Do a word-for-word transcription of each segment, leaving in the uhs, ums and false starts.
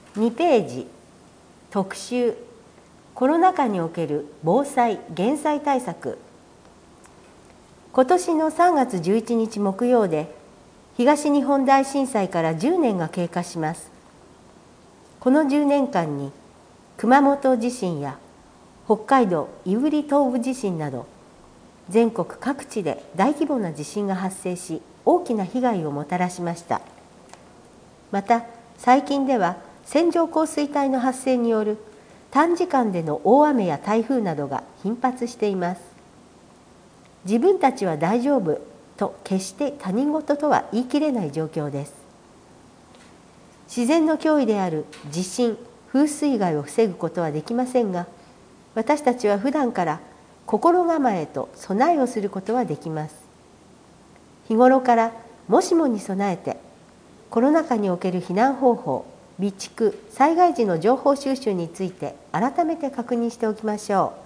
にページ特集コロナ禍における防災・減災対策。今年のさんがつじゅういちにち木曜で東日本大震災からじゅうねんが経過します。このじゅうねんかんに熊本地震や北海道胆振東部地震など全国各地で大規模な地震が発生し、大きな被害をもたらしました。また最近では線状降水帯の発生による短時間での大雨や台風などが頻発しています。自分たちは大丈夫と決して他人事とは言い切れない状況です。自然の脅威である地震、風水害を防ぐことはできませんが、私たちは普段から心構えと備えをすることはできます。日頃からもしもに備えて、コロナ禍における避難方法、備蓄、災害時の情報収集について改めて確認しておきましょ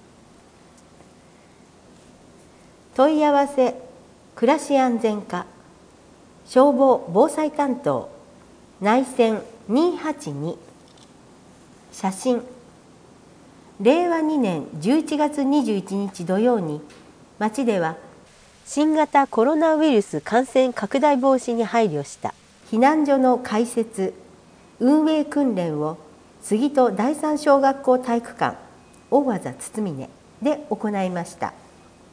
う。問い合わせ、暮らし安全課、消防防災担当、内線にーはちに、写真、れいわにねんじゅういちがつにじゅういちにち土曜に、町では新型コロナウイルス感染拡大防止に配慮した避難所の開設・運営訓練を杉戸第三小学校体育館大技堤根で行いました。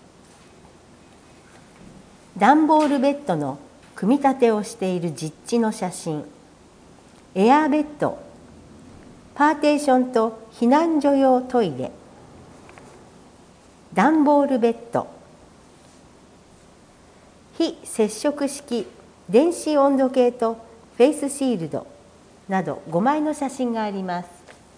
段ボールベッドの組み立てをしている実地の写真、エアーベッド、パーテーションと避難所用トイレ、段ボールベッド、非接触式電子温度計とフェイスシールドなどごまいの写真があります。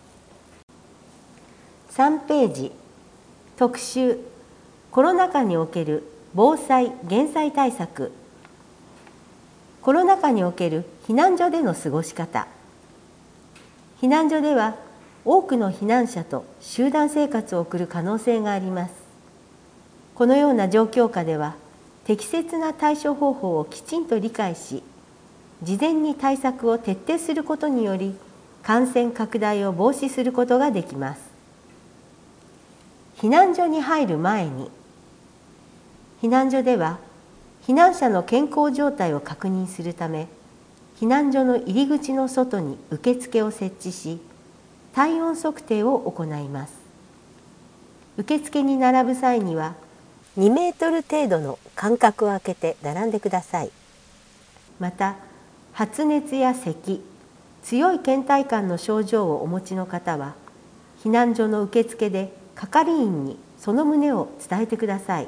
さんページ特集コロナ禍における防災・減災対策。コロナ禍における避難所での過ごし方。避難所では多くの避難者と集団生活を送る可能性があります。このような状況下では適切な対処方法をきちんと理解し、事前に対策を徹底することにより感染拡大を防止することができます。避難所に入る前に、避難所では避難者の健康状態を確認するため、避難所の入り口の外に受付を設置し、体温測定を行います。受付に並ぶ際にはにメートル程度の間隔を空けて並んでください。また発熱や咳、強い倦怠感の症状をお持ちの方は、避難所の受付で係員にその旨を伝えてください。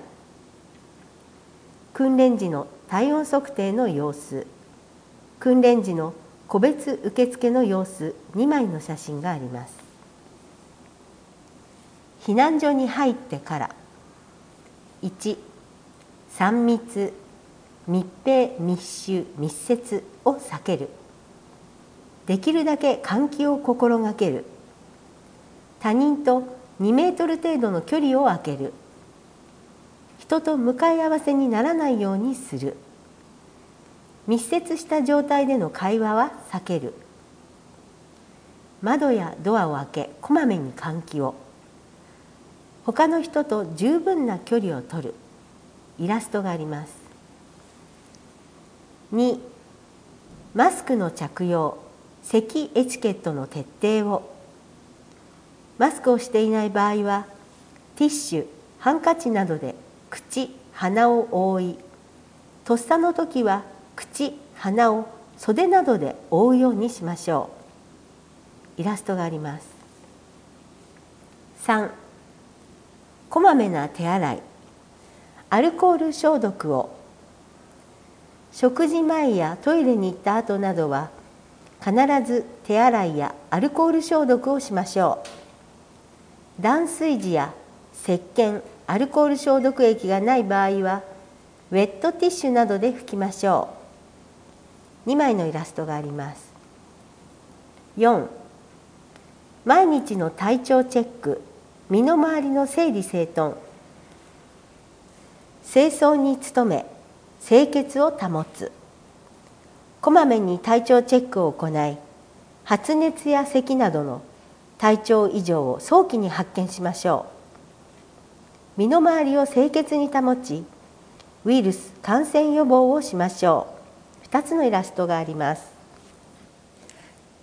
訓練時の体温測定の様子、訓練時の個別受付の様子にまいの写真があります。避難所に入ってから、いち、さん密、密閉、密集、密接を避ける。できるだけ換気を心がける。他人とにメートル程度の距離を空ける。人と向かい合わせにならないようにする。密接した状態での会話は避ける。窓やドアを開け、こまめに換気を。他の人と十分な距離を取る。イラストがあります。に、マスクの着用、咳エチケットの徹底を。マスクをしていない場合は、ティッシュ、ハンカチなどで口、鼻を覆い、とっさの時は口、鼻を袖などで覆うようにしましょう。イラストがあります。さん、こまめな手洗い、アルコール消毒を。食事前やトイレに行った後などは必ず手洗いやアルコール消毒をしましょう。断水時や石鹸、アルコール消毒液がない場合はウェットティッシュなどで拭きましょう。にまいのイラストがあります。よん、毎日の体調チェック、身の回りの整理整頓。清掃に努め、清潔を保つ。こまめに体調チェックを行い、 発熱や咳などの体調異常を早期に発見しましょう。身の回りを清潔に保ち、ウイルス感染予防をしましょう。ふたつのイラストがあります。